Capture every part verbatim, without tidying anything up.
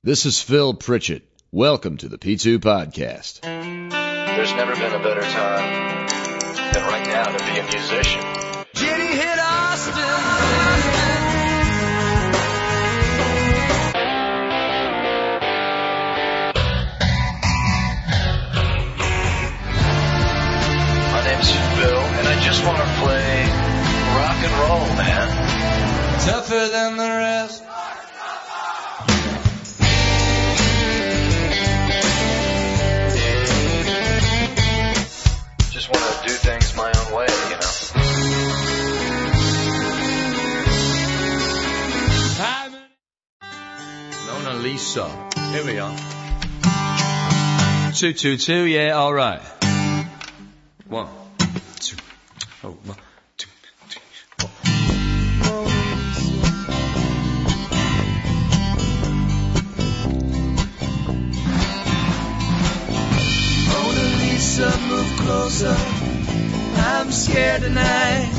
This is Phil Pritchett. Welcome to the P two Podcast. There's never been a better time than right now to be a musician. Jenny hit Austin. My name's Phil, and I just want to play rock and roll, man. Tougher than the rest. Just want to do things my own way, you know. Mona Lisa. Here we are. Two, two, two. Yeah, all right. One, two. Oh, one, two, two, four. Mona Lisa, move closer. I'm scared tonight.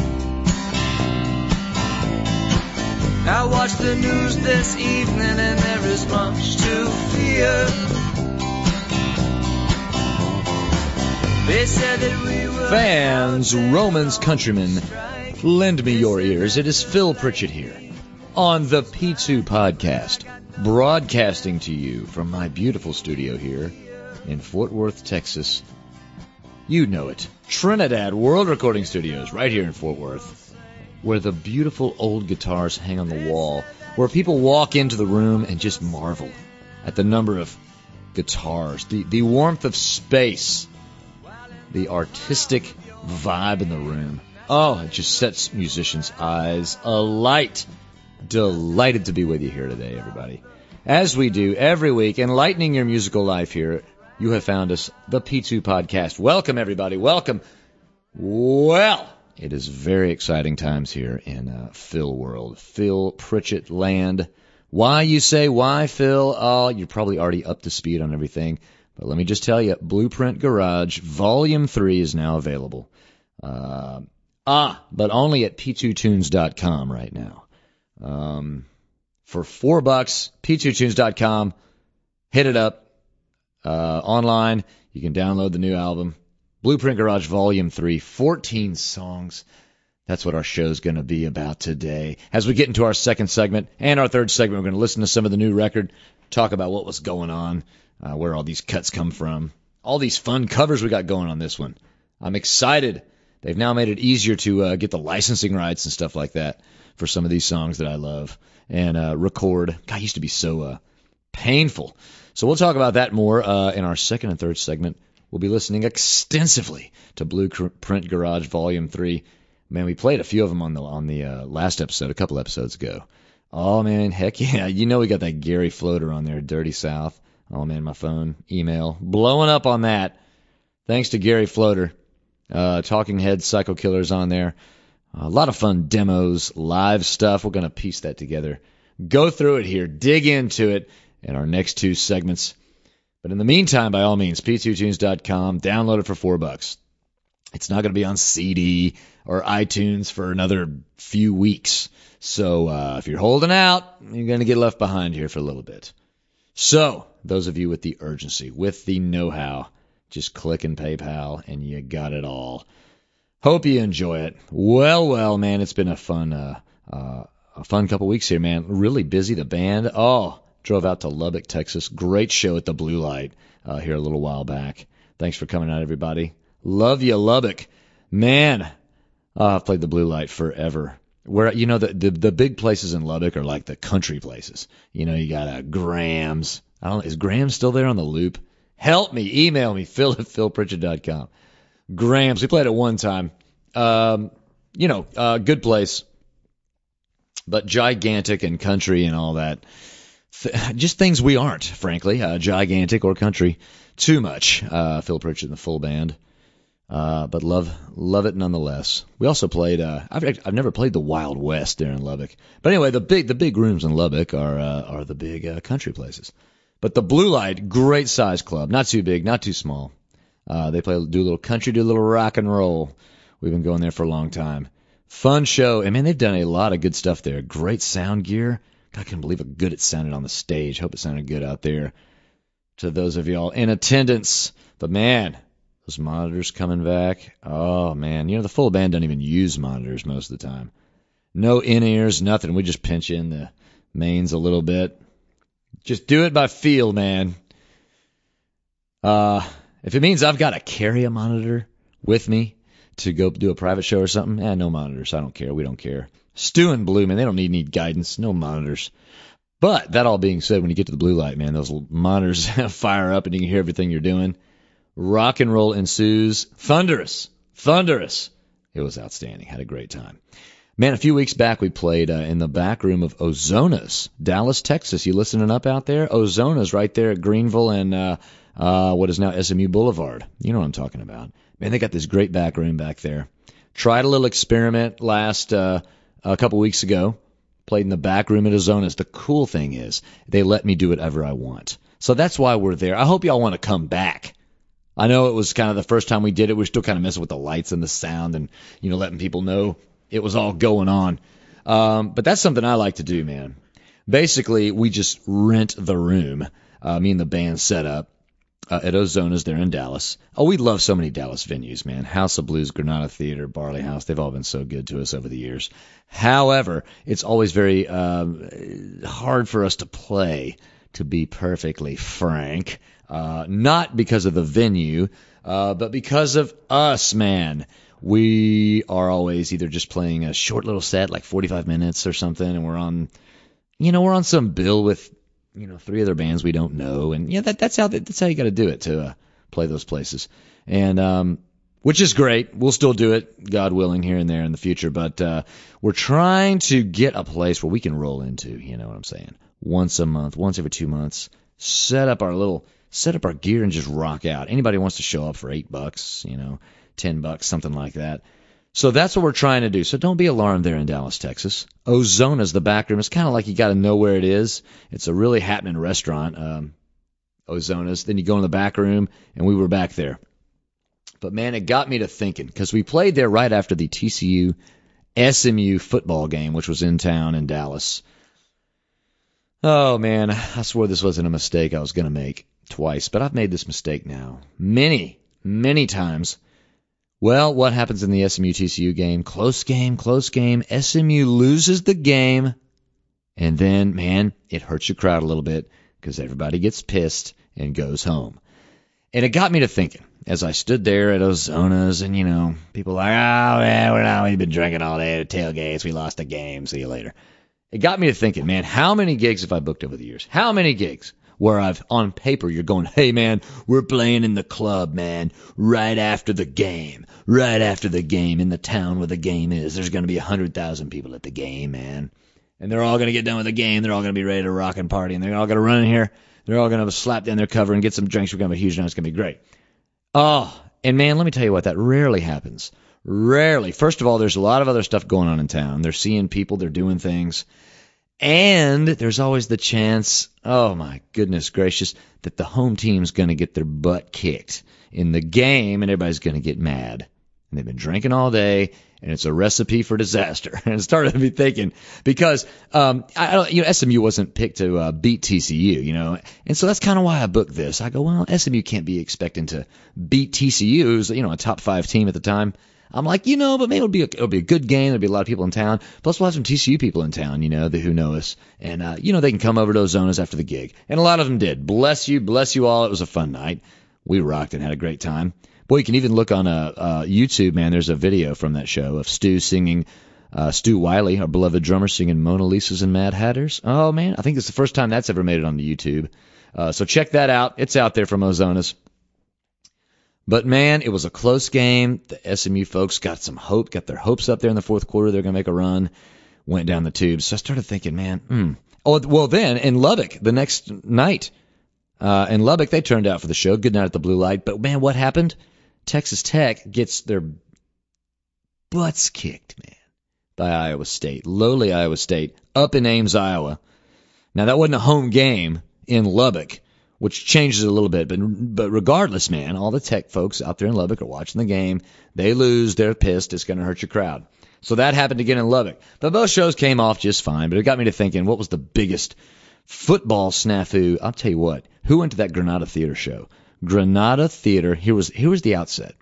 I watched the news this evening and there is much to fear. They said that we were Fans, Romans, countrymen, lend me your ears. It is Phil Pritchett here on the P two Podcast, broadcasting to you from my beautiful studio here in Fort Worth, Texas. You know it. Trinidad World Recording Studios, right here in Fort Worth, where the beautiful old guitars hang on the wall, where people walk into the room and just marvel at the number of guitars, the, the warmth of space, the artistic vibe in the room. Oh, it just sets musicians' eyes alight. Delighted to be with you here today, everybody. As we do every week, enlightening your musical life here, you have found us, the P two Podcast. Welcome, everybody. Welcome. Well, it is very exciting times here in uh, Phil world, Phil Pritchett land. Why, you say? Why, Phil? Oh, you're probably already up to speed on everything. But let me just tell you, Blueprint Garage Volume three is now available. Uh, ah, but only at p two tunes dot com right now. Um, for four bucks, p two tunes dot com. Hit it up. Uh, online, you can download the new album, Blueprint Garage Volume three, fourteen songs. That's what our show's going to be about today. As we get into our second segment and our third segment, we're going to listen to some of the new record, talk about what was going on, uh, where all these cuts come from, all these fun covers we got going on this one. I'm excited. They've now made it easier to uh, get the licensing rights and stuff like that for some of these songs that I love and uh, record. God, it used to be so uh, painful. So we'll talk about that more uh, in our second and third segment. We'll be listening extensively to Blueprint Garage Volume three. Man, we played a few of them on the on the uh, last episode, a couple episodes ago. Oh, man, heck yeah. You know we got that Gary Floater on there, Dirty South. Oh, man, my phone, email, blowing up on that. Thanks to Gary Floater. Uh, Talking Heads, Psycho Killers on there. A lot of fun demos, live stuff. We're going to piece that together. Go through it here, dig into it in our next two segments. But in the meantime, by all means, p two tunes dot com, download it for four bucks. It's not going to be on C D or iTunes for another few weeks. So uh, if you're holding out, you're going to get left behind here for a little bit. So those of you with the urgency, with the know-how, just click in PayPal and you got it all. Hope you enjoy it. Well, well, man, it's been a fun, uh, uh, a fun couple weeks here, man. Really busy. The band, oh. Drove out to Lubbock, Texas. Great show at the Blue Light uh, here a little while back. Thanks for coming out, everybody. Love you, Lubbock. Man, oh, I've played the Blue Light forever. Where you know the, the the big places in Lubbock are like the country places. You know, you got uh, Graham's. I don't. Is Graham still there on the loop? Help me. Email me. Phil at phil pritchett dot com. Graham's. We played it one time. Um, you know, uh, good place, but gigantic and country and all that. Just things we aren't, frankly, uh, gigantic or country, too much. Uh, Phil Pritchett and the full band, uh, but love love it nonetheless. We also played. Uh, I've I've never played the Wild West there in Lubbock, but anyway, the big the big rooms in Lubbock are uh, are the big uh, country places. But the Blue Light, great size club, not too big, not too small. Uh, they play do a little country, do a little rock and roll. We've been going there for a long time. Fun show, and man, they've done a lot of good stuff there. Great sound gear. I couldn't believe how good it sounded on the stage. Hope it sounded good out there to those of y'all in attendance. But, man, those monitors coming back. Oh, man. You know, the full band don't even use monitors most of the time. No in-ears, nothing. We just pinch in the mains a little bit. Just do it by feel, man. Uh, if it means I've got to carry a monitor with me to go do a private show or something, eh, no monitors. I don't care. We don't care. Stu and Blue, man, they don't need need guidance. No monitors. But that all being said, when you get to the blue light, man, those monitors fire up and you can hear everything you're doing. Rock and roll ensues. Thunderous. Thunderous. It was outstanding. Had a great time. Man, a few weeks back we played uh, in the back room of Ozona's, Dallas, Texas. You listening up out there? Ozona's right there at Greenville and uh, uh, what is now S M U Boulevard. You know what I'm talking about. Man, they got this great back room back there. Tried a little experiment last uh, a couple weeks ago. Played in the back room at Ozona's. The cool thing is they let me do whatever I want. So that's why we're there. I hope y'all want to come back. I know it was kind of the first time we did it. We were still kind of messing with the lights and the sound and, you know, letting people know it was all going on. Um, but that's something I like to do, man. Basically, we just rent the room. Uh, me and the band set up uh, at Ozona's there in Dallas. Oh, we love so many Dallas venues, man. House of Blues, Granada Theater, Barley House. They've all been so good to us over the years. However, it's always very um, hard for us to play, to be perfectly frank. Uh, not because of the venue, uh, but because of us, man. We are always either just playing a short little set, like forty-five minutes or something, and we're on, you know, we're on some bill with, you know, three other bands we don't know, and yeah, that, that's how that's how you got to do it to uh, play those places, and um, which is great. We'll still do it, God willing, here and there in the future, but uh, we're trying to get a place where we can roll into. You know what I'm saying? Once a month, once every two months, set up our little, set up our gear and just rock out. Anybody wants to show up for eight bucks, you know. Ten bucks, something like that. So that's what we're trying to do. So don't be alarmed there in Dallas, Texas. Ozona's the back room. It's kind of like you got to know where it is. It's a really happening restaurant, um, Ozona's. Then you go in the back room, and we were back there. But, man, it got me to thinking, because we played there right after the T C U S M U football game, which was in town in Dallas. Oh, man, I swore this wasn't a mistake I was going to make twice, but I've made this mistake now many, many times. Well, what happens in the S M U T C U game? Close game, close game. S M U loses the game. And then, man, it hurts your crowd a little bit because everybody gets pissed and goes home. And it got me to thinking as I stood there at Ozona's and, you know, people like, oh, yeah, we're not, we've been drinking all day at tailgates. We lost the game. See you later. It got me to thinking, man, how many gigs have I booked over the years? How many gigs? Where I've, on paper, you're going, hey, man, we're playing in the club, man, right after the game, right after the game, in the town where the game is. There's going to be one hundred thousand people at the game, man. And they're all going to get done with the game. They're all going to be ready to rock and party. And they're all going to run in here. They're all going to slap down their cover and get some drinks. We're going to have a huge night. It's going to be great. Oh, and, man, let me tell you what, that rarely happens. Rarely. First of all, there's a lot of other stuff going on in town. They're seeing people. They're doing things. And there's always the chance, oh my goodness gracious, that the home team's going to get their butt kicked in the game and everybody's going to get mad. And they've been drinking all day, and it's a recipe for disaster. And it started me thinking, because um, I don't, you know, S M U wasn't picked to uh, beat T C U, you know, and so that's kind of why I booked this. I go, well, S M U can't be expecting to beat T C U, who's, you know, a top five team at the time. I'm like, you know, but maybe it'll be a, it'll be a good game. There'll be a lot of people in town. Plus, we'll have some T C U people in town, you know, the, who know us. And, uh, you know, they can come over to Ozona's after the gig. And a lot of them did. Bless you. Bless you all. It was a fun night. We rocked and had a great time. Boy, you can even look on uh, uh, YouTube, man. There's a video from that show of Stu singing, uh, Stu Wiley, our beloved drummer, singing Mona Lisa's and Mad Hatters. Oh, man. I think it's the first time that's ever made it on the YouTube. Uh, so check that out. It's out there from Ozona's. But, man, it was a close game. The S M U folks got some hope, got their hopes up there in the fourth quarter. They're going to make a run. Went down the tubes. So I started thinking, man, hmm. Oh, well, then in Lubbock, the next night, uh, in Lubbock, they turned out for the show. Good night at the Blue Light. But, man, what happened? Texas Tech gets their butts kicked, man, by Iowa State. Lowly Iowa State, up in Ames, Iowa. Now, that wasn't a home game in Lubbock, which changes it a little bit. But but regardless, man, all the Tech folks out there in Lubbock are watching the game. They lose. They're pissed. It's going to hurt your crowd. So that happened again in Lubbock. But both shows came off just fine, but it got me to thinking, what was the biggest football snafu? I'll tell you what. Who went to that Granada Theater show? Granada Theater, here was here was the outset.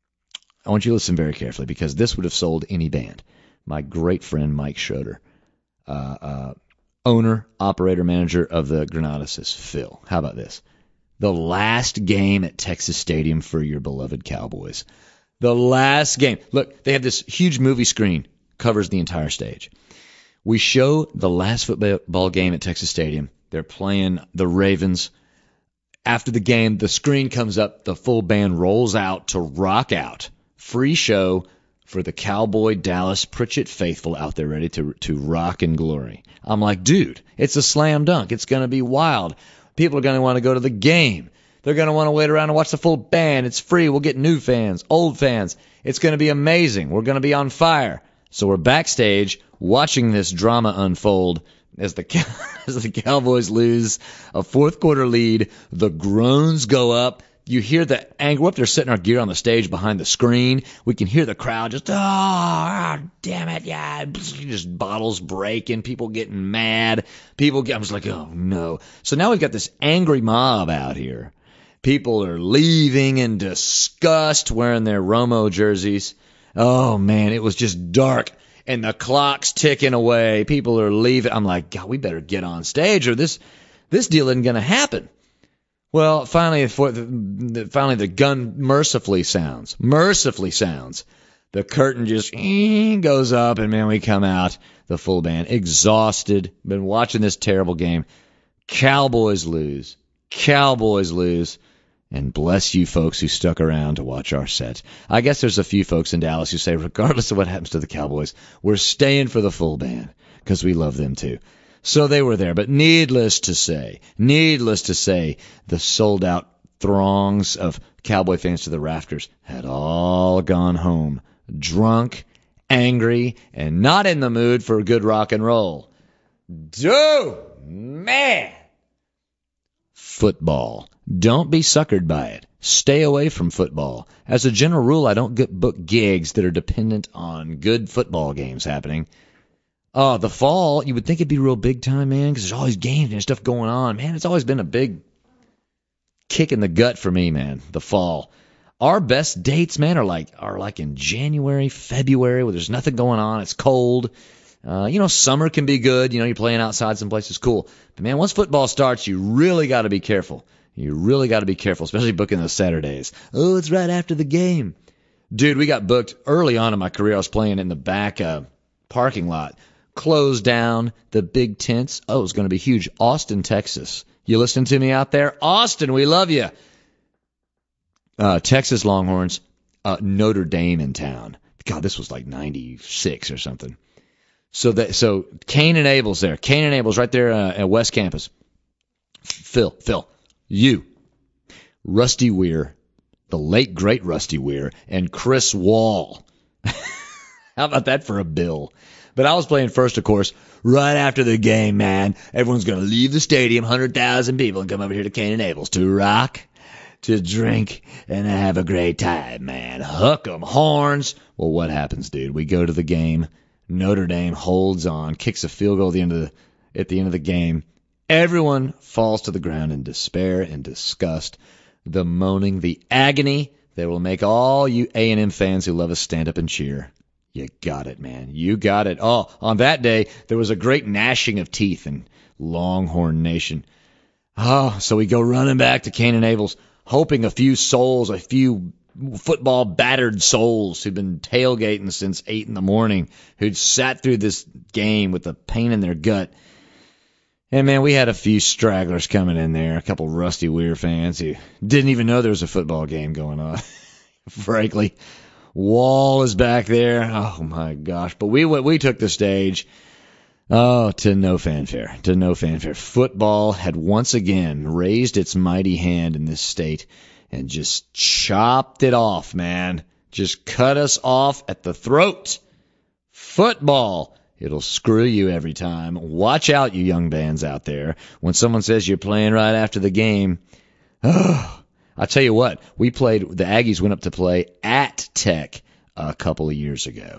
I want you to listen very carefully because this would have sold any band. My great friend Mike Schroeder, uh, uh, owner, operator, manager of the Granada, says, Phil, how about this? The last game at Texas Stadium for your beloved Cowboys. The last game. Look, they have this huge movie screen, covers the entire stage. We show the last football game at Texas Stadium. They're playing the Ravens. After the game, the screen comes up, the full band rolls out to rock out. Free show for the Cowboy Dallas Pritchett faithful out there ready to to rock in glory. I'm like, dude, it's a slam dunk. It's going to be wild. People are going to want to go to the game. They're going to want to wait around and watch the full band. It's free. We'll get new fans, old fans. It's going to be amazing. We're going to be on fire. So we're backstage watching this drama unfold as the as the Cowboys lose a fourth quarter lead. The groans go up. You hear the anger. We're up there setting our gear on the stage behind the screen. We can hear the crowd just, oh, damn it, yeah. Just bottles breaking, people getting mad. People get, I'm just like, oh, no. So now we've got this angry mob out here. People are leaving in disgust wearing their Romo jerseys. Oh, man, it was just dark. And the clock's ticking away. People are leaving. I'm like, God, we better get on stage or this this deal isn't going to happen. Well, finally, for the, finally, the gun mercifully sounds. Mercifully sounds. The curtain just goes up, and, man, we come out, the full band, exhausted, been watching this terrible game. Cowboys lose. Cowboys lose. And bless you folks who stuck around to watch our set. I guess there's a few folks in Dallas who say, regardless of what happens to the Cowboys, we're staying for the full band because we love them too. So they were there. But needless to say, needless to say, the sold-out throngs of Cowboy fans to the rafters had all gone home, drunk, angry, and not in the mood for good rock and roll. Dude, man! Football. Don't be suckered by it. Stay away from football. As a general rule, I don't get book gigs that are dependent on good football games happening. Oh, the fall, you would think it'd be real big time, man, because there's all these games and stuff going on. Man, it's always been a big kick in the gut for me, man, the fall. Our best dates, man, are like are like in January, February, where there's nothing going on. It's cold. Uh, you know, summer can be good. You know, you're playing outside some places, cool. But, man, once football starts, you really got to be careful. You really got to be careful, especially booking those Saturdays. Oh, it's right after the game. Dude, we got booked early on in my career. I was playing in the back uh, parking lot. Closed down the big tents. Oh, it was going to be huge. Austin, Texas. You listening to me out there? Austin, we love you. Uh, Texas Longhorns, uh, Notre Dame in town. God, this was like ninety-six or something. So that so Cain and Abel's there. Cain and Abel's right there uh, at West Campus. Phil, Phil, you, Rusty Weir, the late great Rusty Weir, and Chris Wall. How about that for a bill? But I was playing first, of course, right after the game, man. Everyone's going to leave the stadium, one hundred thousand people, and come over here to Cain and Abel's to rock, to drink, and have a great time, man. Hook 'em horns. Well, what happens, dude? We go to the game. Notre Dame holds on, kicks a field goal at the end of the, at the end of the game. Everyone falls to the ground in despair and disgust. The moaning, the agony that will make all you A and M fans who love us stand up and cheer. You got it, man. You got it. Oh, on that day, there was a great gnashing of teeth in Longhorn Nation. Oh, so we go running back to Cain and Abel's, hoping a few souls, a few football battered souls who'd been tailgating since eight in the morning, who'd sat through this game with a pain in their gut. And, man, we had a few stragglers coming in there, a couple Rusty Weir fans who didn't even know there was a football game going on, frankly. Wall is back there. Oh, my gosh. But we we took the stage, oh, to no fanfare, to no fanfare. Football had once again raised its mighty hand in this state and just chopped it off, man. Just cut us off at the throat. Football. It'll screw you every time. Watch out, you young bands out there. When someone says you're playing right after the game, oh, I'll tell you what, we played, the Aggies went up to play at Tech a couple of years ago.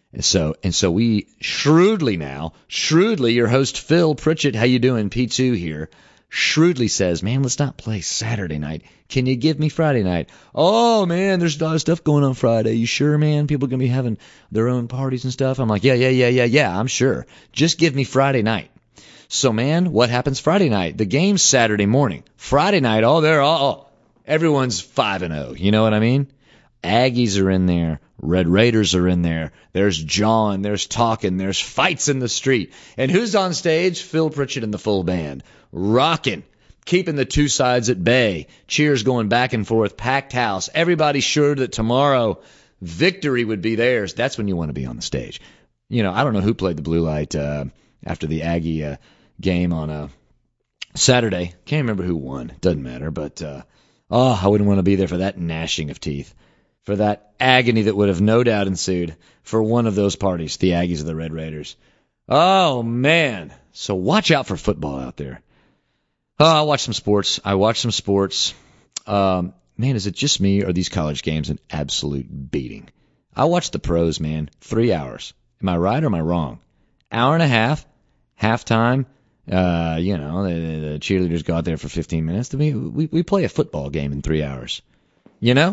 And so, and so we shrewdly now, shrewdly, your host Phil Pritchett, how you doing? P two here, shrewdly says, man, let's not play Saturday night. Can you give me Friday night? Oh, man, there's a lot of stuff going on Friday. You sure, man? People are going to be having their own parties and stuff. I'm like, yeah, yeah, yeah, yeah, yeah, I'm sure. Just give me Friday night. So, man, what happens Friday night? The game's Saturday morning. Friday night, oh, they're all, oh, everyone's five and oh. You know what I mean? Aggies are in there. Red Raiders are in there. There's jawing, there's talking, there's fights in the street. And who's on stage? Phil Pritchett and the full band. Rocking, keeping the two sides at bay. Cheers going back and forth, packed house. Everybody's sure that tomorrow victory would be theirs. That's when you want to be on the stage. You know, I don't know who played the blue light uh, after the Aggie uh, game on a Saturday. Can't remember who won. Doesn't matter. But, uh, oh, I wouldn't want to be there for that gnashing of teeth. For that agony that would have no doubt ensued for one of those parties, the Aggies or the Red Raiders. Oh, man. So watch out for football out there. Oh, I watch some sports. I watch some sports. Um, man, is it just me or are these college games an absolute beating? I watch the pros, man. Three hours. Am I right or am I wrong? Hour and a half, halftime. Uh, you know, the, the cheerleaders go out there for fifteen minutes. We, we, we play a football game in three hours. You know?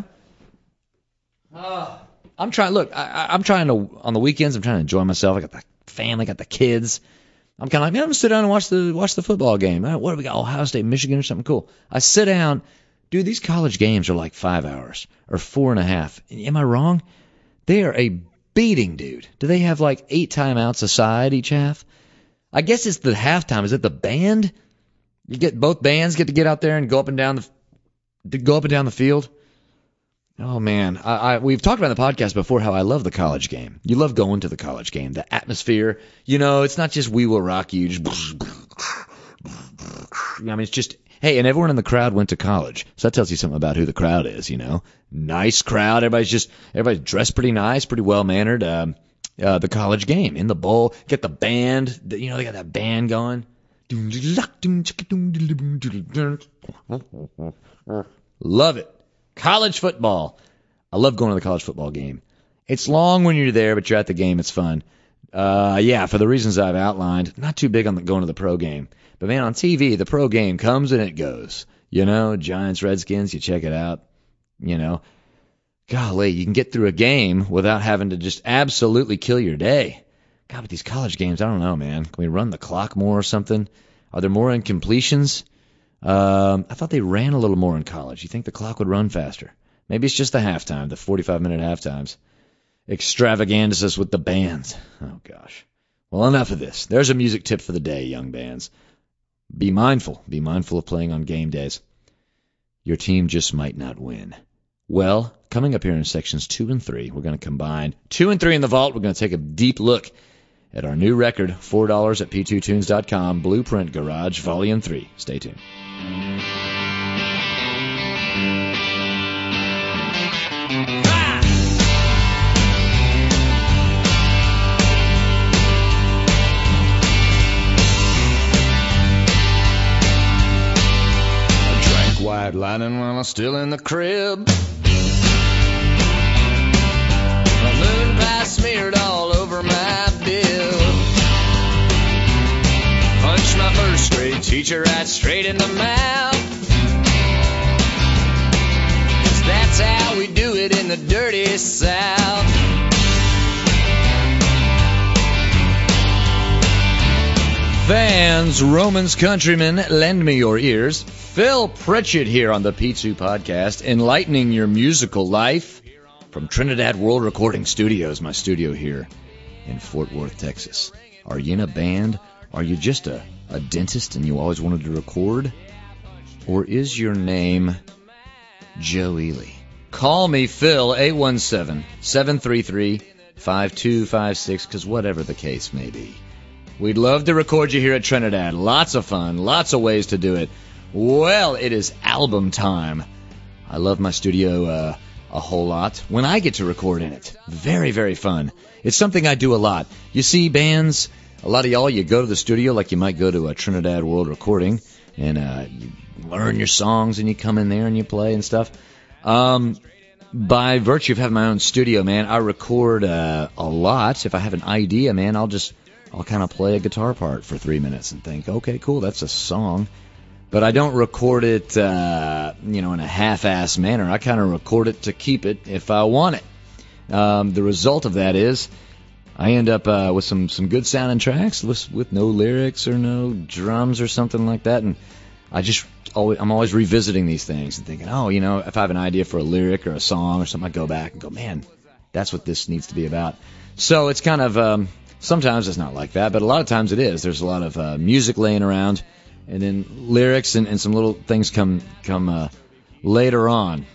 Uh, I'm trying. Look, I, I'm trying to on the weekends. I'm trying to enjoy myself. I got the family, I got the kids. I'm kind of like, man, I'm gonna sit down and watch the watch the football game. What do we got? Ohio State, Michigan, or something cool. I sit down, dude. These college games are like five hours or four and a half. Am I wrong? They are a beating, dude. Do they have like eight timeouts aside each half? I guess it's the halftime. Is it the band? You get both bands get to get out there and go up and down the go up and down the field. Oh, man. I, I, we've talked about in the podcast before how I love the college game. You love going to the college game. The atmosphere. You know, it's not just we will rock you. Just, I mean, it's just, hey, and everyone in the crowd went to college. So that tells you something about who the crowd is, you know. Nice crowd. Everybody's just, everybody's dressed pretty nice, pretty well-mannered. Um, uh, the college game. In the bowl. Get the band. You know, they got that band going. Love it. College football. I love going to the college football game. It's long when you're there, but you're at the game. It's fun. Uh, yeah, for the reasons I've outlined, not too big on the, going to the pro game. But, man, on T V, the pro game comes and it goes. You know, Giants, Redskins, you check it out. You know, golly, you can get through a game without having to just absolutely kill your day. God, but these college games, I don't know, man. Can we run the clock more or something? Are there more incompletions? Um, I thought they ran a little more in college. You think the clock would run faster? Maybe it's just the halftime, the forty-five minute halftimes. Extravaganzas with the bands. Oh, gosh. Well, enough of this. There's a music tip for the day, young bands. Be mindful. Be mindful of playing on game days. Your team just might not win. Well, coming up here in sections two and three, we're going to combine two and three in the vault. We're going to take a deep look at our new record, four dollars at P two tunes dot com, Blueprint Garage, Volume three. Stay tuned. I drank white lightning while I was still in the crib. The moon pie smeared all over my bill. Punched my first grade teacher right straight in the mouth. 'Cause that's how we do it in the dirty South. Fans, Romans, countrymen, lend me your ears. Phil Pritchett here on the P two Podcast, enlightening your musical life from Trinidad World Recording Studios, my studio here in Fort Worth, Texas. Are you in a band? Are you just a, a dentist and you always wanted to record? Or is your name Joe Ely? Call me, Phil, eight one seven, seven three three, five two five six, because whatever the case may be. We'd love to record you here at Trinidad. Lots of fun, lots of ways to do it. Well, it is album time. I love my studio uh, a whole lot when I get to record in it. Very, very fun. It's something I do a lot. You see, bands, a lot of y'all, you go to the studio like you might go to a Trinidad World Recording, and uh, you learn your songs, and you come in there and you play and stuff. Um, by virtue of having my own studio, man, I record uh, a lot. If I have an idea, man, I'll just, I'll kind of play a guitar part for three minutes and think, okay, cool, that's a song. But I don't record it, uh, you know, in a half-ass manner. I kind of record it to keep it if I want it. Um, the result of that is I end up uh, with some, some good sounding tracks with, with no lyrics or no drums or something like that, and I just always, I'm always revisiting these things and thinking, oh, you know, if I have an idea for a lyric or a song or something, I go back and go, man, that's what this needs to be about. So it's kind of, um, sometimes it's not like that, but a lot of times it is. There's a lot of uh, music laying around, and then lyrics and, and some little things come come uh, later on.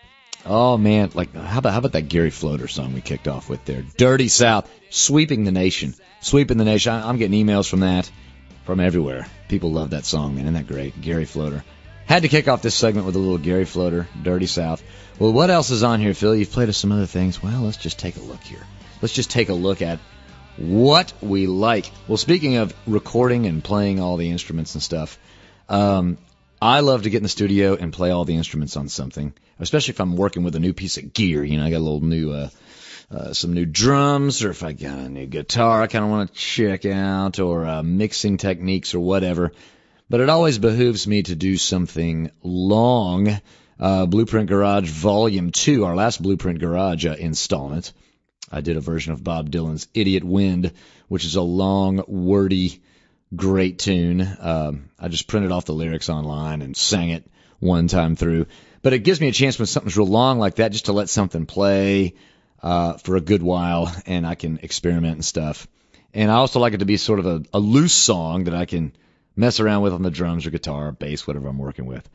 Oh, man, like how about how about that Gary Floater song we kicked off with there? Dirty South, sweeping the nation, sweeping the nation. I, I'm getting emails from that. From everywhere. People love that song, man. Isn't that great? Gary Floater. Had to kick off this segment with a little Gary Floater, Dirty South. Well, what else is on here, Phil? You've played us some other things. Well, let's just take a look here. Let's just take a look at what we like. Well, speaking of recording and playing all the instruments and stuff, um, I love to get in the studio and play all the instruments on something, especially if I'm working with a new piece of gear. You know, I got a little new... Uh, Uh, some new drums, or if I got a new guitar I kind of want to check out, or uh, mixing techniques or whatever. But it always behooves me to do something long. Uh, Blueprint Garage Volume two, our last Blueprint Garage uh, installment. I did a version of Bob Dylan's Idiot Wind, which is a long, wordy, great tune. Um, I just printed off the lyrics online and sang it one time through. But it gives me a chance when something's real long like that just to let something play Uh, for a good while, and I can experiment and stuff. And I also like it to be sort of a, a loose song that I can mess around with on the drums or guitar or bass, whatever I'm working with.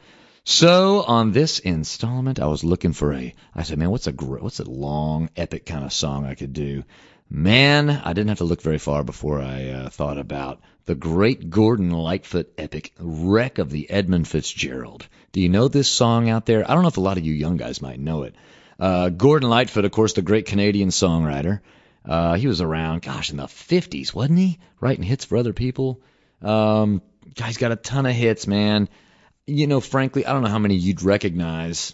So on this installment, I was looking for a, I said, man, what's a gr- what's a long, epic kind of song I could do? Man, I didn't have to look very far before I uh, thought about the great Gordon Lightfoot epic, Wreck of the Edmund Fitzgerald. Do you know this song out there? I don't know if a lot of you young guys might know it. Uh, Gordon Lightfoot, of course, the great Canadian songwriter. Uh, he was around, gosh, in the fifties, wasn't he? Writing hits for other people. Um, guy's got a ton of hits, man. You know, frankly, I don't know how many you'd recognize.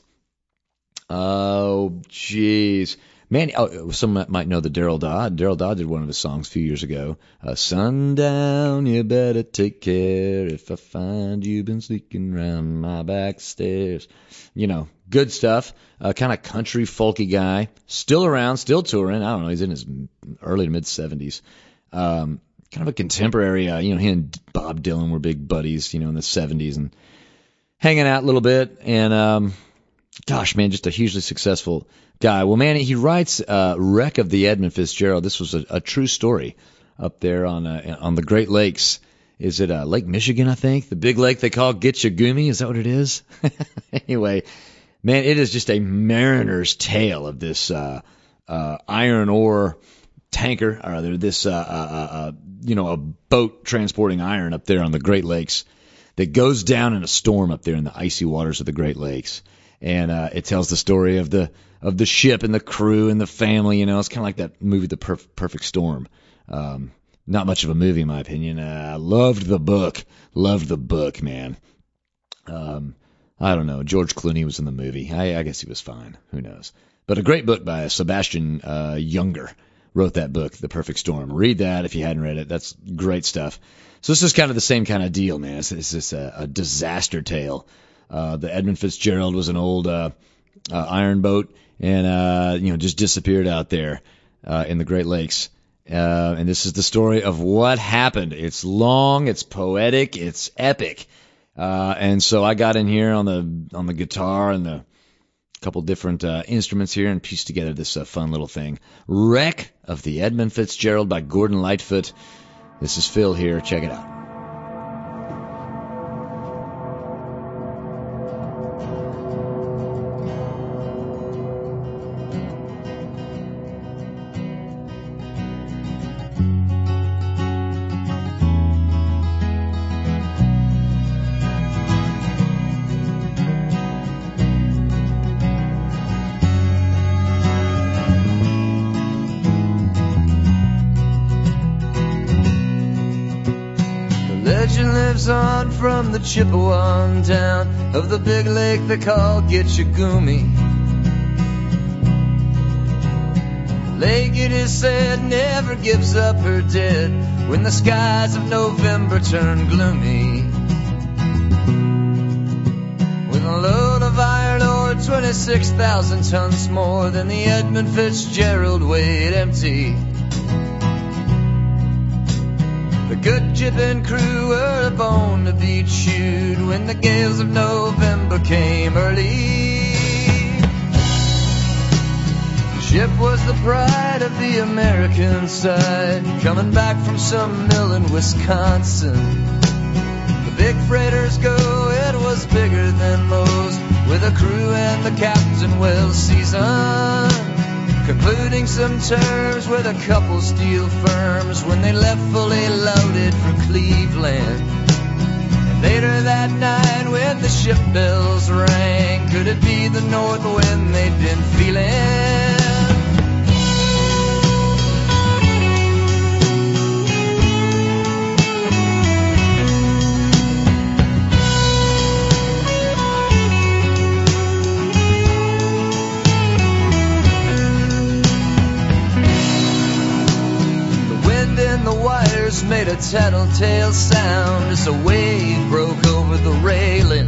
Oh, jeez. Man, oh, some might know the Daryl Dodd. Daryl Dodd did one of his songs a few years ago. Uh, Sundown, you better take care if I find you've been sneaking around my back stairs. You know, good stuff. Uh, kind of country, folky guy. Still around, still touring. I don't know, he's in his early to mid-seventies. Um, kind of a contemporary, uh, you know, he and Bob Dylan were big buddies, you know, in the seventies and hanging out a little bit. And, um, gosh, man, just a hugely successful guy. Well, man, he writes uh, Wreck of the Edmund Fitzgerald. This was a, a true story up there on uh, on the Great Lakes. Is it uh, Lake Michigan, I think? The big lake they call Gitchagumi? Is that what it is? Anyway, man, it is just a mariner's tale of this uh, uh, iron ore tanker, or rather this, uh, uh, uh, you know, a boat transporting iron up there on the Great Lakes that goes down in a storm up there in the icy waters of the Great Lakes. And uh, it tells the story of the of the ship and the crew and the family. You know, it's kind of like that movie, The Perf- Perfect Storm. Um, not much of a movie, in my opinion. Uh, I loved the book. Loved the book, man. Um, I don't know. George Clooney was in the movie. I, I guess he was fine. Who knows? But a great book by Sebastian uh, Junger wrote that book, The Perfect Storm. Read that if you hadn't read it. That's great stuff. So this is kind of the same kind of deal, man. It's, it's just a, a disaster tale. Uh, the Edmund Fitzgerald was an old uh, uh, iron boat, and uh, you know, just disappeared out there uh, in the Great Lakes. Uh, and this is the story of what happened. It's long, it's poetic, it's epic. Uh, and so I got in here on the on the guitar and the couple different uh, instruments here and pieced together this uh, fun little thing. Wreck of the Edmund Fitzgerald by Gordon Lightfoot. This is Phil here. Check it out. On from the Chippewa town of the big lake they call Gitchagumi. Lake, it is said, never gives up her dead when the skies of November turn gloomy. With a load of iron ore, twenty-six thousand tons more than the Edmund Fitzgerald weighed empty. The good ship and crew were a bone to be chewed when the gales of November came early. Ship was the pride of the American side, coming back from some mill in Wisconsin. The big freighters go, it was bigger than most, with a crew and the captain well seasoned, concluding some terms with a couple steel firms when they left fully loaded for Cleveland. And later that night when the ship bells rang, could it be the north wind they'd been feeling? Made a tattletale sound as a wave broke over the railing.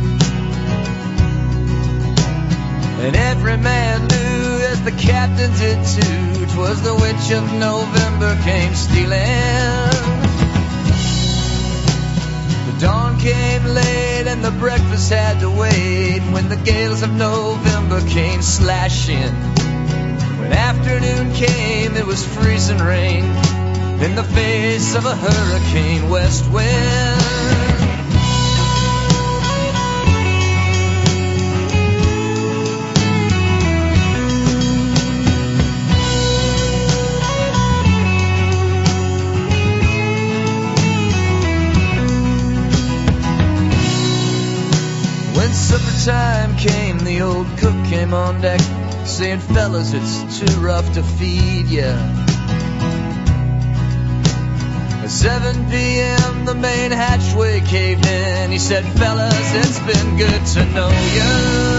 And every man knew, as the captain did too, 'twas the witch of November came stealing. The dawn came late and the breakfast had to wait when the gales of November came slashing. When afternoon came, it was freezing rain in the face of a hurricane west wind. When supper time came, the old cook came on deck, saying, "Fellas, it's too rough to feed ya." At seven p.m. the main hatchway caved in. He said, "Fellas, it's been good to know ya."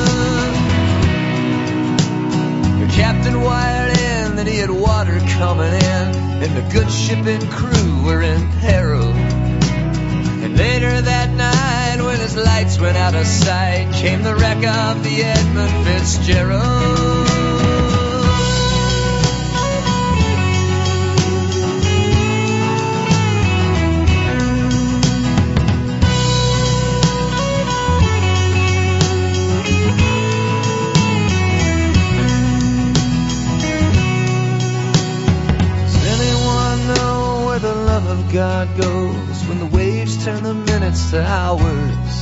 The captain wired in that he had water coming in, and the good ship and crew were in peril. And later that night, when his lights went out of sight, came the wreck of the Edmund Fitzgerald. God goes when the waves turn the minutes to hours.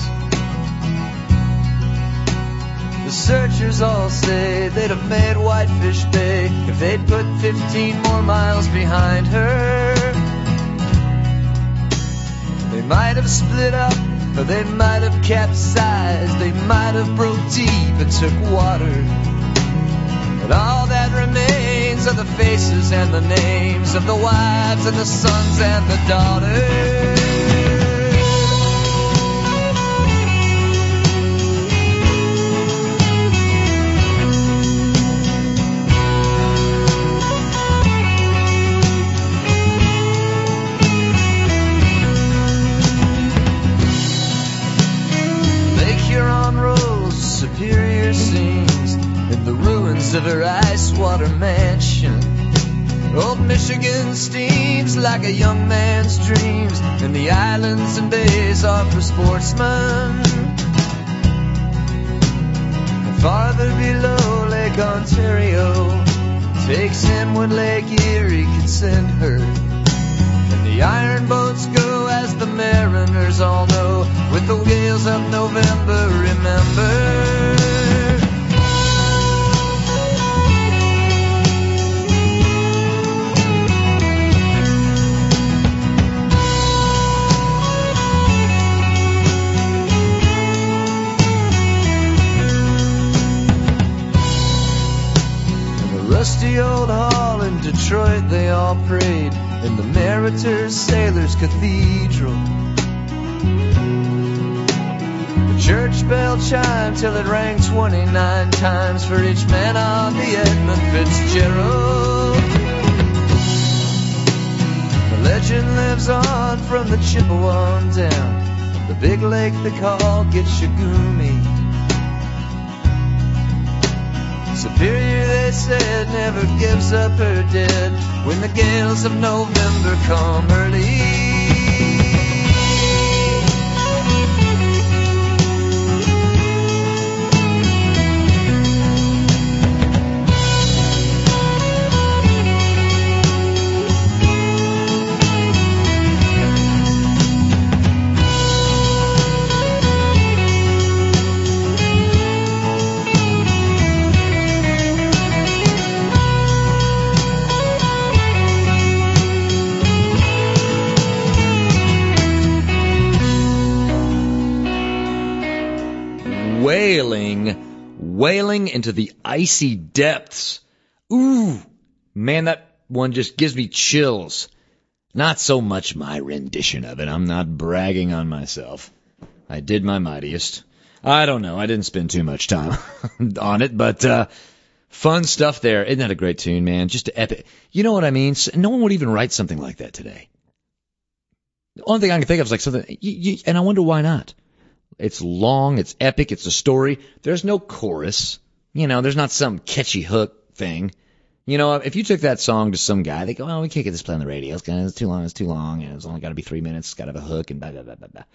The searchers all say they'd have made Whitefish Bay if they'd put fifteen more miles behind her. They might have split up, or they might have capsized, they might have broke deep and took water. But all that remains are the faces and the names of the wives and the sons and the daughters. Lake Huron rolls superior scenes in the ruins of her ice water mansion. Old Michigan steams like a young man's dreams, and the islands and bays are for sportsmen. And farther below, Lake Ontario takes in what Lake Erie can send her. And the iron boats go, as the mariners all know, with the gales of November, remember. Rusty old hall in Detroit, they all prayed in the Mariters Sailors Cathedral. The church bell chimed till it rang twenty-nine times for each man on the Edmund Fitzgerald. The legend lives on from the Chippewa on down, the big lake they call Gitchagumi. Superior, they said, never gives up her dead when the gales of November come early. Wailing, wailing into the icy depths. Ooh, man, that one just gives me chills. Not so much my rendition of it. I'm not bragging on myself. I did my mightiest. I don't know. I didn't spend too much time on it, but uh, fun stuff there. Isn't that a great tune, man? Just epic. You know what I mean? No one would even write something like that today. The only thing I can think of is like something, you, you, and I wonder why not. It's long, it's epic, it's a story. There's no chorus. You know, there's not some catchy hook thing. You know, if you took that song to some guy, they go, oh, we can't get this play on the radio. It's, it's too long, it's too long, and it's only got to be three minutes. It's got to have a hook, and blah, blah, blah, blah, blah.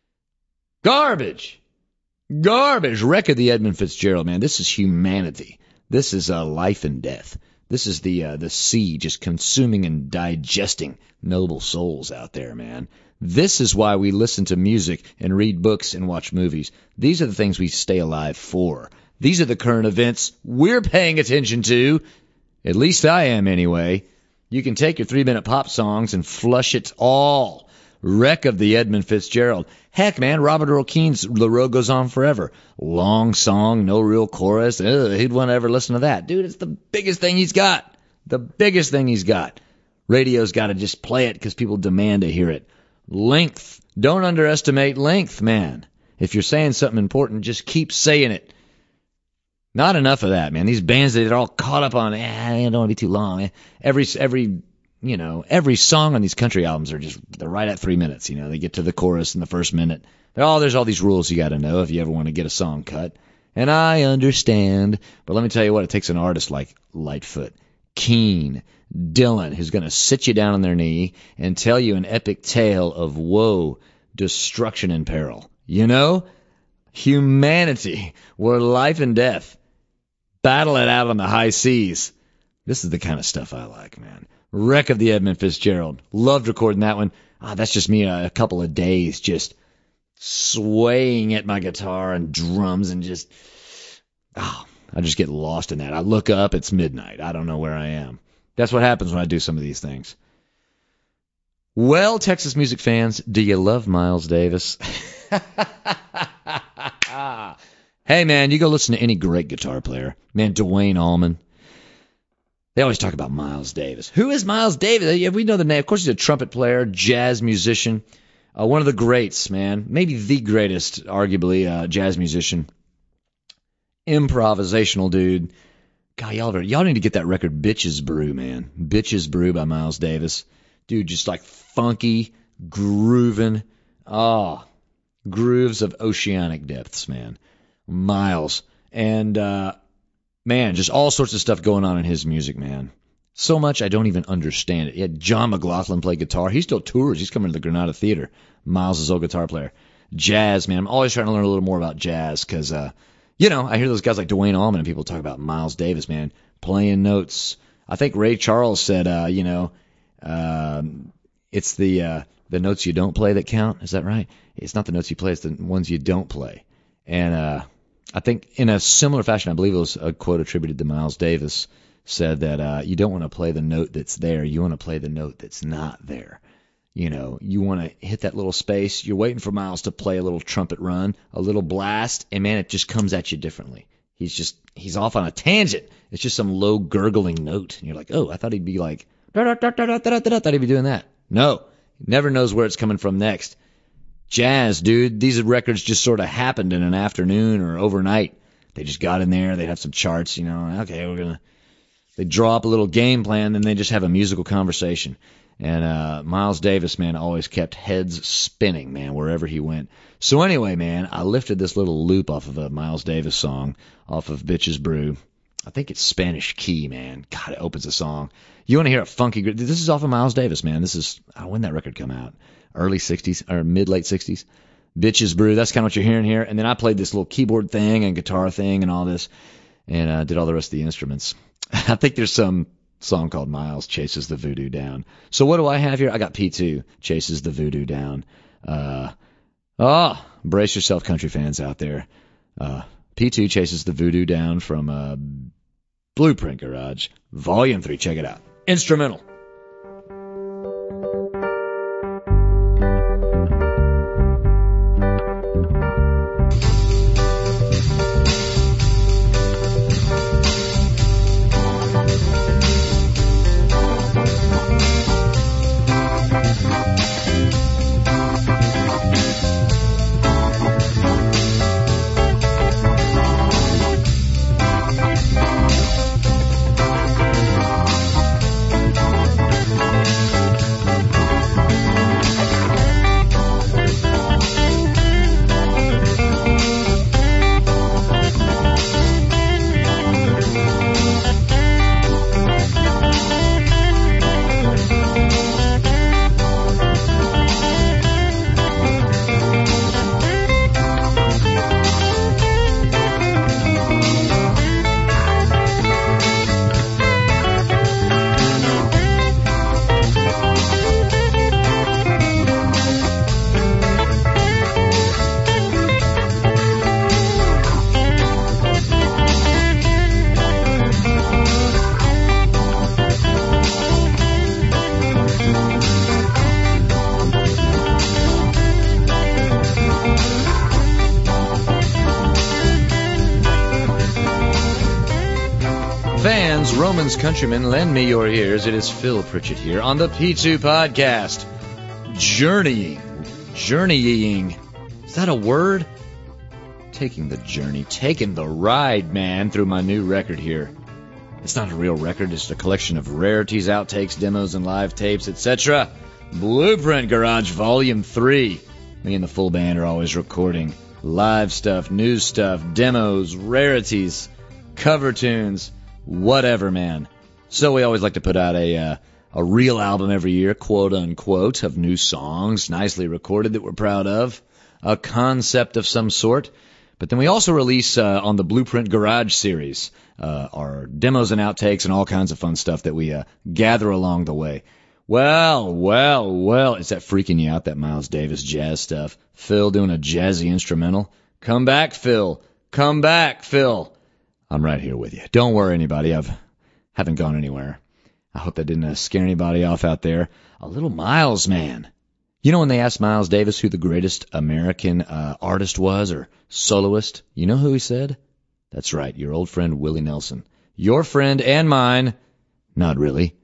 Garbage. Garbage. Wreck of the Edmund Fitzgerald, man. This is humanity. This is uh, life and death. This is the uh, the sea just consuming and digesting noble souls out there, man. This is why we listen to music and read books and watch movies. These are the things we stay alive for. These are the current events we're paying attention to. At least I am, anyway. You can take your three-minute pop songs and flush it all. Wreck of the Edmund Fitzgerald. Heck, man, Robert Earl Keen's The Road Goes On Forever. Long song, no real chorus. Ugh, who'd want to ever listen to that? Dude, it's the biggest thing he's got. The biggest thing he's got. Radio's got to just play it because people demand to hear it. Length. Don't underestimate length, man. If you're saying something important, just keep saying it. Not enough of that, man. These bands that are all caught up on, eh, I don't want to be too long. Eh. Every, every, you know, every song on these country albums are just, they're right at three minutes. You know, they get to the chorus in the first minute. Oh, there's all these rules you got to know if you ever want to get a song cut. And I understand. But let me tell you what, it takes an artist like Lightfoot, Keane, Dylan, who's going to sit you down on their knee and tell you an epic tale of woe, destruction, and peril. You know? Humanity, where life and death battle it out on the high seas. This is the kind of stuff I like, man. Wreck of the Edmund Fitzgerald. Loved recording that one. Ah, that's just me a, a couple of days just swaying at my guitar and drums and just, oh, I just get lost in that. I look up, it's midnight. I don't know where I am. That's what happens when I do some of these things. Well, Texas music fans, do you love Miles Davis? Hey, man, you go listen to any great guitar player. Man, Duane Allman. They always talk about Miles Davis. Who is Miles Davis? Yeah, we know the name. Of course, he's a trumpet player, jazz musician. Uh, one of the greats, man. Maybe the greatest, arguably, uh, jazz musician. Improvisational dude. God, y'all, y'all need to get that record, Bitches Brew, man. Bitches Brew by Miles Davis. Dude, just like funky, grooving. Oh, grooves of oceanic depths, man. Miles. And, uh, man, just all sorts of stuff going on in his music, man. So much I don't even understand it. He had John McLaughlin play guitar. He still tours. He's coming to the Granada Theater. Miles is old guitar player. Jazz, man. I'm always trying to learn a little more about jazz because, uh, you know, I hear those guys like Duane Allman and people talk about Miles Davis, man, playing notes. I think Ray Charles said, uh, you know, um, it's the uh, the notes you don't play that count. Is that right? It's not the notes you play, it's the ones you don't play. And uh, I think in a similar fashion, I believe it was a quote attributed to Miles Davis, said that uh, you don't want to play the note that's there. You want to play the note that's not there. You know, you want to hit that little space. You're waiting for Miles to play a little trumpet run, a little blast, and, man, it just comes at you differently. He's just, he's off on a tangent. It's just some low gurgling note. And you're like, oh, I thought he'd be like, da da da da da da da. Thought he'd be doing that. No, he never knows where it's coming from next. Jazz, dude. These records just sort of happened in an afternoon or overnight. They just got in there. They'd have some charts, you know. Okay, we're going to... They draw up a little game plan, then they just have a musical conversation. And uh, Miles Davis, man, always kept heads spinning, man, wherever he went. So anyway, man, I lifted this little loop off of a Miles Davis song, off of Bitches Brew. I think it's Spanish Key, man. God, it opens the song. You want to hear a funky... This is off of Miles Davis, man. This is... Oh, when did that record come out? Early sixties, or mid-late sixties? Bitches Brew, that's kind of what you're hearing here. And then I played this little keyboard thing and guitar thing and all this, and uh, did all the rest of the instruments. I think there's some... song called Miles Chases the Voodoo Down. So what do I have here? I got P two, Chases the Voodoo Down. Uh, oh, brace yourself, country fans out there. Uh, P two Chases the Voodoo Down from uh, Blueprint Garage, Volume three. Check it out. Instrumental. Romans countrymen, lend me your ears. It is Phil Pritchett here on the P two Podcast. Journeying. Journeying. Is that a word? Taking the journey. Taking the ride, man, through my new record here. It's not a real record. It's a collection of rarities, outtakes, demos, and live tapes, et cetera. Blueprint Garage Volume three. Me and the full band are always recording live stuff, new stuff, demos, rarities, cover tunes, whatever, man. So we always like to put out a uh, a real album every year, quote unquote, of new songs, nicely recorded that we're proud of, a concept of some sort. But then we also release uh, on the Blueprint Garage series uh, our demos and outtakes and all kinds of fun stuff that we uh, gather along the way. Well, well, well, is that freaking you out, that Miles Davis jazz stuff? Phil doing a jazzy instrumental? Come back, Phil. Come back, Phil. I'm right here with you. Don't worry, anybody. I haven't gone anywhere. I hope that didn't uh, scare anybody off out there. A little Miles, man. You know when they asked Miles Davis who the greatest American uh, artist was or soloist, you know who he said? That's right, your old friend Willie Nelson. Your friend and mine. Not really.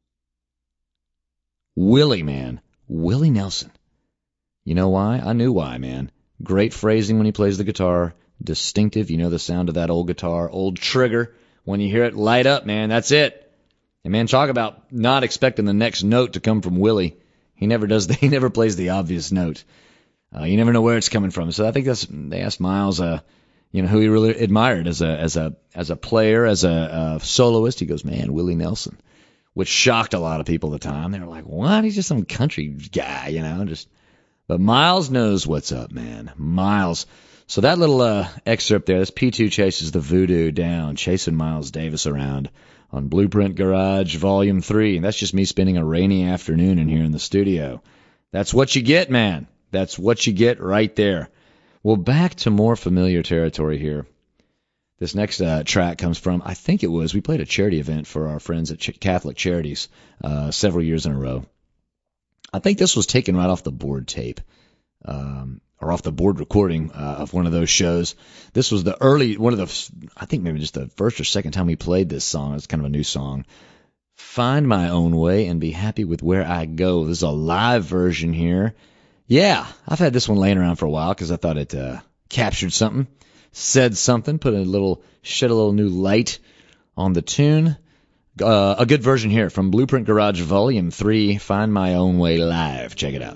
Willie, man. Willie Nelson. You know why? I knew why, man. Great phrasing when he plays the guitar. Distinctive, you know the sound of that old guitar, old trigger. When you hear it light up, man, that's it. And man, talk about not expecting the next note to come from Willie. He never does. He never plays the obvious note. Uh, you never know where it's coming from. So I think that's. They asked Miles, uh, you know, who he really admired as a as a as a player, as a, a soloist. He goes, man, Willie Nelson, which shocked a lot of people at the time. They were like, what? He's just some country guy, you know. Just, but Miles knows what's up, man. Miles. So that little uh, excerpt there, this P two Chases the Voodoo Down, chasing Miles Davis around on Blueprint Garage Volume three. And that's just me spending a rainy afternoon in here in the studio. That's what you get, man. That's what you get right there. Well, back to more familiar territory here. This next uh, track comes from, I think it was, we played a charity event for our friends at Ch- Catholic Charities uh, several years in a row. I think this was taken right off the board tape. Um... or off the board recording uh, of one of those shows. This was the early, one of the, I think maybe just the first or second time we played this song. It's kind of a new song. Find My Own Way and Be Happy with Where I Go. This is a live version here. Yeah, I've had this one laying around for a while because I thought it uh, captured something, said something, put a little, shed a little new light on the tune. Uh, a good version here from Blueprint Garage Volume three, Find My Own Way Live. Check it out.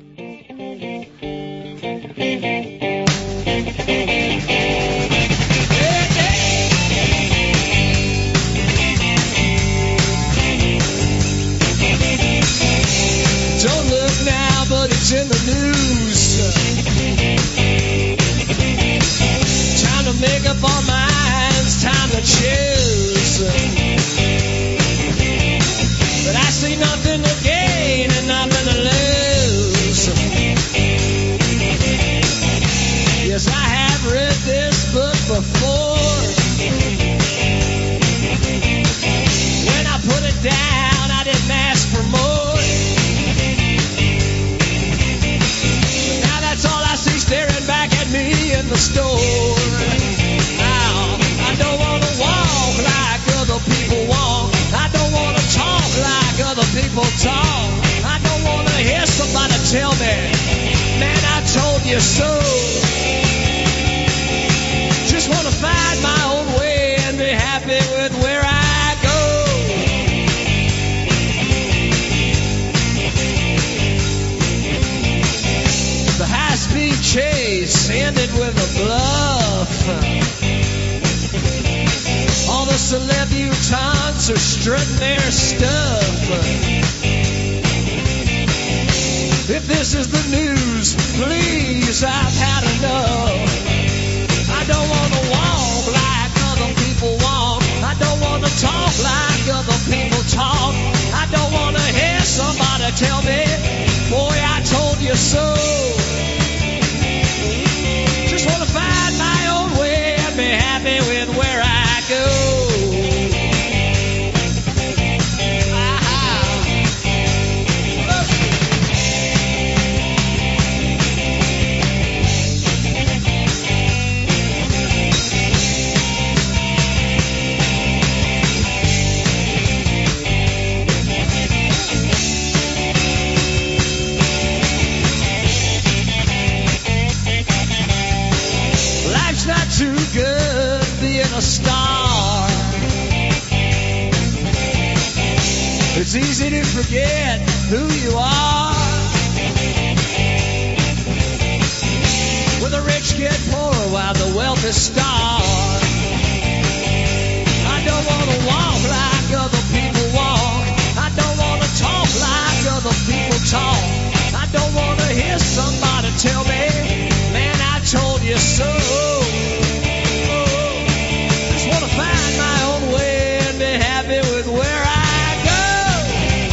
Don't look now, but it's in the news. Time to make up our minds, time to choose. But I see nothing to gain and nothing to lose. Yes, I have read this book before. When I put it down, I didn't ask for more. But now that's all I see staring back at me in the store. Now, I don't want to walk like other people walk. I don't want to talk like other people talk. I don't want to hear somebody tell me, man, I told you so. Just want to find my own way and be happy with where I go. The high-speed chase ended with a bluff. All the celebutants are strutting their stuff. If this is the news, please, I've had enough. I don't want to walk like other people walk. I don't want to talk like other people talk. I don't want to hear somebody tell me, boy, I told you so. Just want to find my own way and be happy with where I go. Too good being a star. It's easy to forget who you are. Where the rich get poorer while the wealthy starve. I don't want to walk like other people walk. I don't want to talk like other people talk. I don't want to hear somebody tell me, man, I told you so. Want to find my own way and be happy with where I go.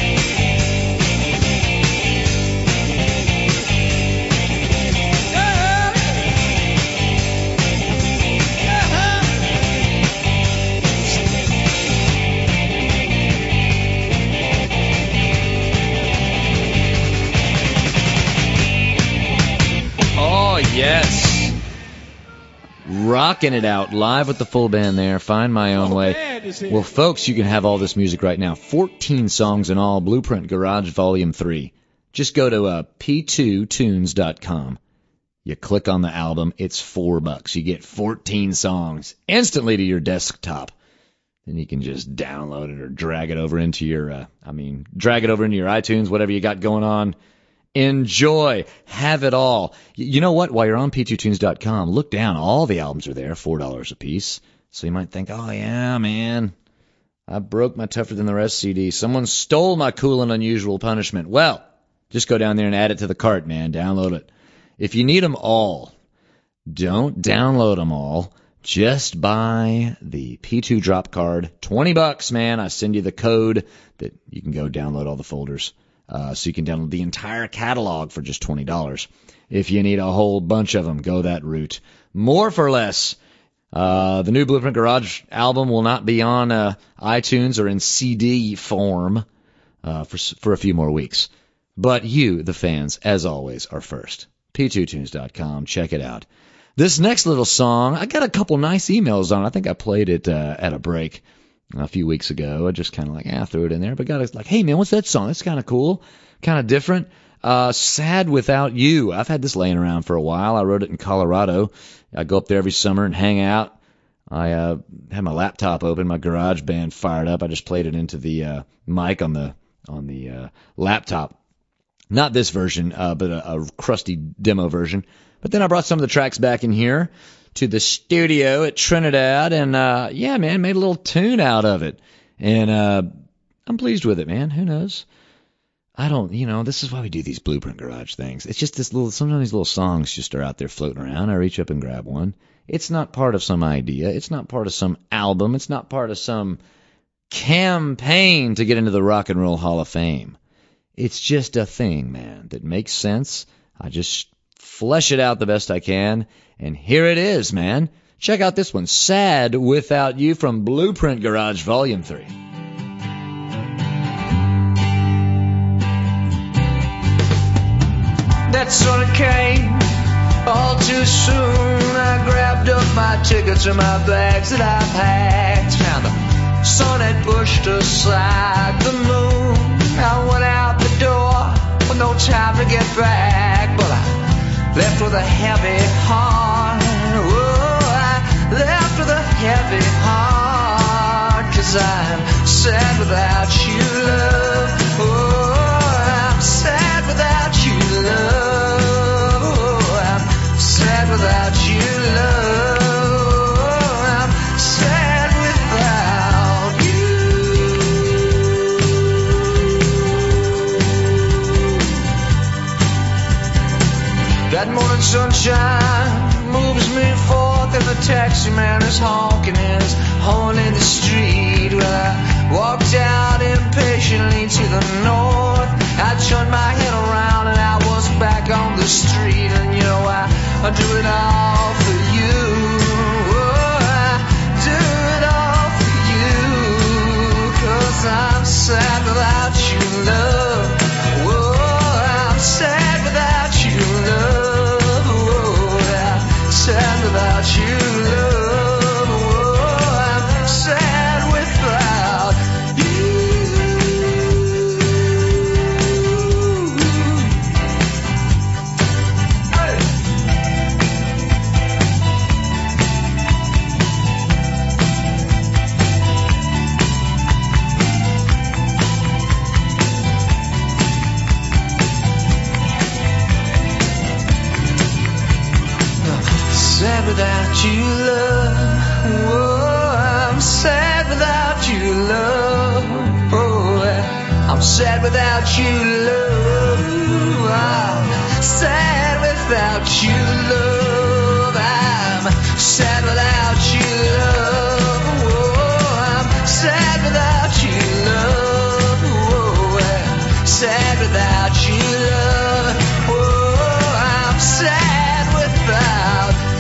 Oh, yes. Rocking it out live with the full band there. Find My Own Way. Well, folks, you can have all this music right now. fourteen songs in all. Blueprint Garage Volume three. Just go to uh, p two tunes dot com. You click on the album. It's four bucks. You get fourteen songs instantly to your desktop. Then you can just download it or drag it over into your, uh, I mean, drag it over into your iTunes, whatever you got going on. Enjoy. Have it all. You know what? While you're on p two tunes dot com, look down. All the albums are there, four dollars a piece. So you might think, oh, yeah, man, I broke my Tougher Than the Rest C D. Someone stole my Cool and Unusual Punishment. Well, just go down there and add it to the cart, man. Download it. If you need them all, don't download them all. Just buy the P two drop card. twenty bucks, man. I send you the code that you can go download all the folders. Uh, so you can download the entire catalog for just twenty dollars. If you need a whole bunch of them, go that route. More for less. Uh, the new Blueprint Garage album will not be on uh, iTunes or in C D form uh, for for a few more weeks. But you, the fans, as always, are first. p two tunes dot com. Check it out. This next little song, I got a couple nice emails on. I think I played it uh, at a break a few weeks ago. I just kind of like, ah, threw it in there. But got it like, hey, man, what's that song? That's kind of cool, kind of different. Uh, Sad Without You. I've had this laying around for a while. I wrote it in Colorado. I go up there every summer and hang out. I uh, had my laptop open, my GarageBand fired up. I just played it into the uh, mic on the on the uh, laptop. Not this version, uh, but a, a crusty demo version. But then I brought some of the tracks back in here to the studio at Trinidad, and uh, yeah, man, made a little tune out of it. And uh, I'm pleased with it, man. Who knows? I don't, you know, this is why we do these Blueprint Garage things. It's just this little, sometimes these little songs just are out there floating around. I reach up and grab one. It's not part of some idea. It's not part of some album. It's not part of some campaign to get into the Rock and Roll Hall of Fame. It's just a thing, man, that makes sense. I just flesh it out the best I can, and here it is, man. Check out this one, Sad Without You from Blueprint Garage Volume three. That sort of came all too soon. I grabbed up my tickets and my bags that I packed. Found the sun had pushed aside the moon. I went out the door with no time to get back, but I left with a heavy heart. Oh, I left with a heavy heart, 'cause I'm sad without you, love. Oh, I'm sad without you, love. Oh, I'm sad without you, love. I'm sad without you. That morning sunshine moves me forth, and the taxi man is honking his horn in the street. Well, I walked out impatiently to the north. I turned my head around and I was back on the street. And you know I, I do it all for you. Oh, I do it all for you, 'cause I'm sad without you, love. Oh, I'm sad without you, love. Oh, I'm sad without you, love. Oh, I'm sad without you. Sad without you, love. Oh, I'm sad without you, love. Oh, I'm sad without you, love. I'm sad without you, love. I'm sad without you, love. Oh, I'm sad without you, love. Oh, I'm sad without you, love. Oh, I'm sad without you.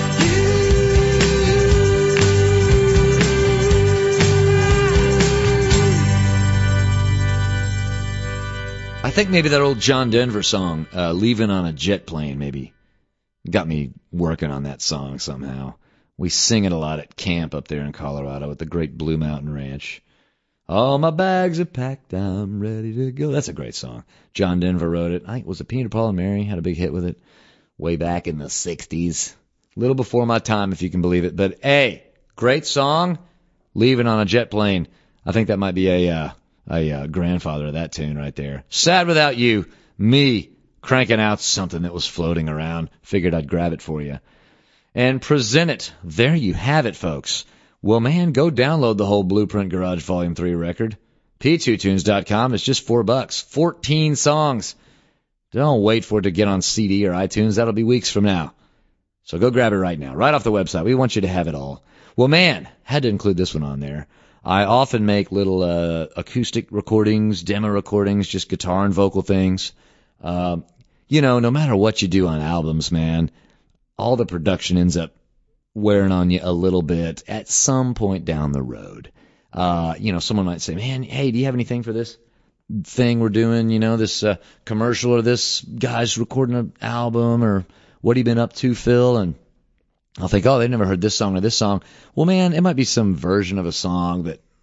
I think maybe that old John Denver song, uh, Leaving on a Jet Plane, maybe got me working on that song somehow. We sing it a lot at camp up there in Colorado at the Great Blue Mountain Ranch. All my bags are packed, I'm ready to go. That's a great song. John Denver wrote it. I think was it Peter, Paul, and Mary had a big hit with it way back in the sixties. A little before my time, if you can believe it. But, hey, great song, Leaving on a Jet Plane. I think that might be a... Uh, A uh, grandfather of that tune right there. Sad Without You, me cranking out something that was floating around. Figured I'd grab it for you and present it. There you have it, folks. Well, man, go download the whole Blueprint Garage Volume three record. P two tunes dot com. It's just four bucks. fourteen songs. Don't wait for it to get on C D or iTunes. That'll be weeks from now. So go grab it right now, right off the website. We want you to have it all. Well, man, had to include this one on there. I often make little uh, acoustic recordings, demo recordings, just guitar and vocal things. Uh, you know, no matter what you do on albums, man, all the production ends up wearing on you a little bit at some point down the road. Uh, you know, someone might say, man, hey, do you have anything for this thing we're doing? You know, this uh, commercial, or this guy's recording an album, or what have you been up to, Phil? And I'll think, oh, they've never heard this song or this song. Well, man, it might be some version of a song that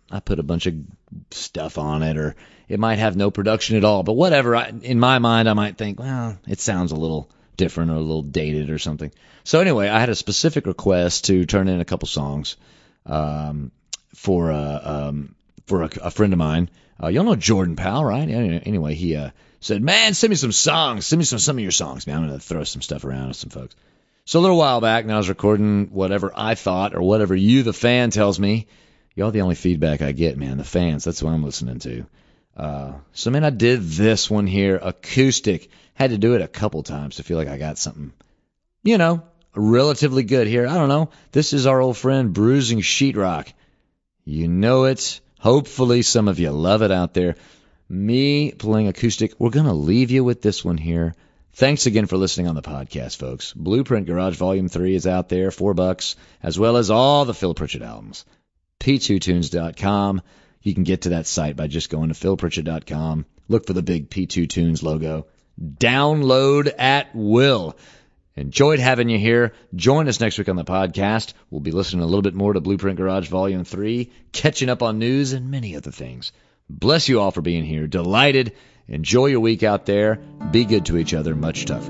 I put a bunch of stuff on it, or it might have no production at all. But whatever, I, in my mind, I might think, well, it sounds a little different or a little dated or something. So anyway, I had a specific request to turn in a couple songs um, for uh, um, for a, a friend of mine. Uh, y'all know Jordan Powell, right? Anyway, he uh, said, man, send me some songs. Send me some, some of your songs, man. I'm going to throw some stuff around with some folks. So a little while back, and I was recording whatever I thought or whatever you, the fan, tells me. Y'all the only feedback I get, man. The fans, that's what I'm listening to. Uh, so, man, I did this one here, acoustic. Had to do it a couple times to feel like I got something, you know, relatively good here. I don't know. This is our old friend, Bruising Sheetrock. You know it. Hopefully some of you love it out there. Me playing acoustic. We're going to leave you with this one here. Thanks again for listening on the podcast, folks. Blueprint Garage Volume three is out there, four bucks, as well as all the Phil Pritchett albums. P two tunes dot com. You can get to that site by just going to phil pritchett dot com. Look for the big P two Tunes logo. Download at will. Enjoyed having you here. Join us next week on the podcast. We'll be listening a little bit more to Blueprint Garage Volume three, catching up on news and many other things. Bless you all for being here. Delighted. Enjoy your week out there. Be good to each other. Much tougher.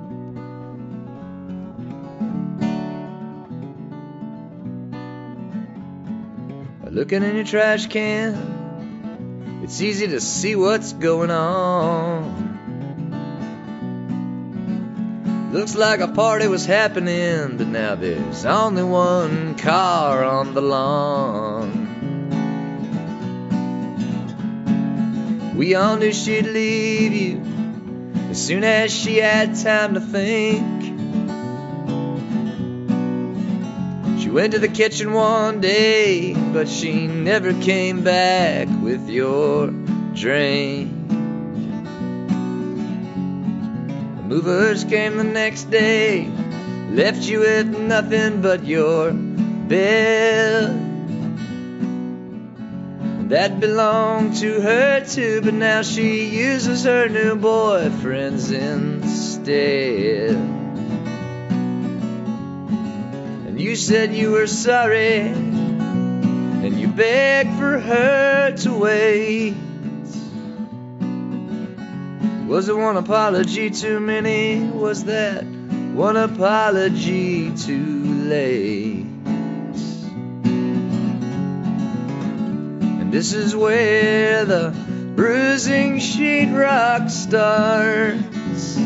Looking in your trash can, it's easy to see what's going on. Looks like a party was happening, but now there's only one car on the lawn. We all knew she'd leave you as soon as she had time to think. She went to the kitchen one day, but she never came back with your drink. The movers came the next day, left you with nothing but your bed. That belonged to her too, but now she uses her new boyfriends instead. And you said you were sorry, and you begged for her to wait. Was it one apology too many? Was that one apology too late? This is where the bruising sheetrock starts.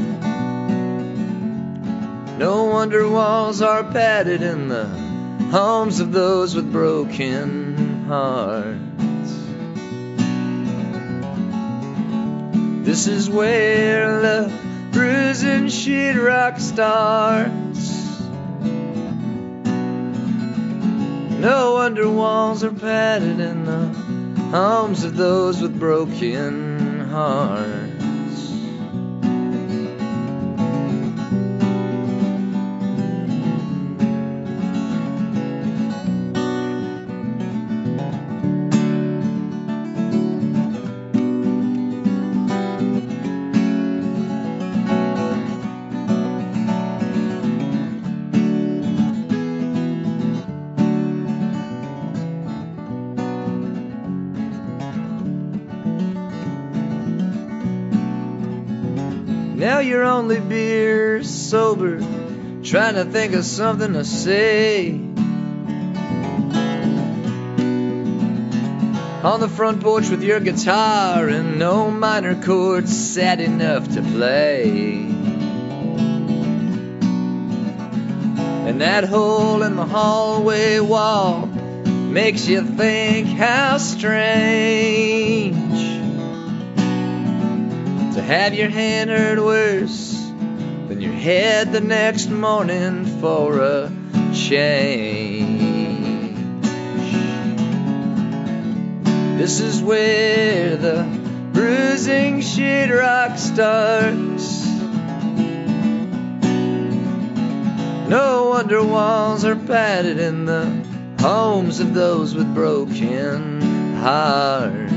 No wonder walls are padded in the homes of those with broken hearts. This is where the bruising sheetrock starts. No wonder walls are padded in the homes of those with broken hearts. Now you're only beer sober, trying to think of something to say. On the front porch with your guitar and no minor chords sad enough to play. And that hole in the hallway wall makes you think how strange to have your hand hurt worse than your head the next morning for a change. This is where the bruising sheetrock starts. No wonder walls are padded in the homes of those with broken hearts.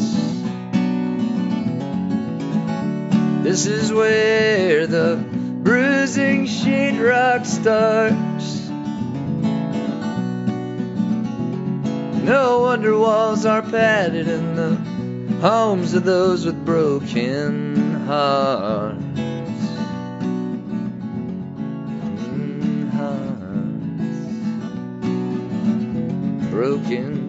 This is where the bruising sheetrock starts. No wonder walls are padded in the homes of those with broken hearts. Mm, hearts. Broken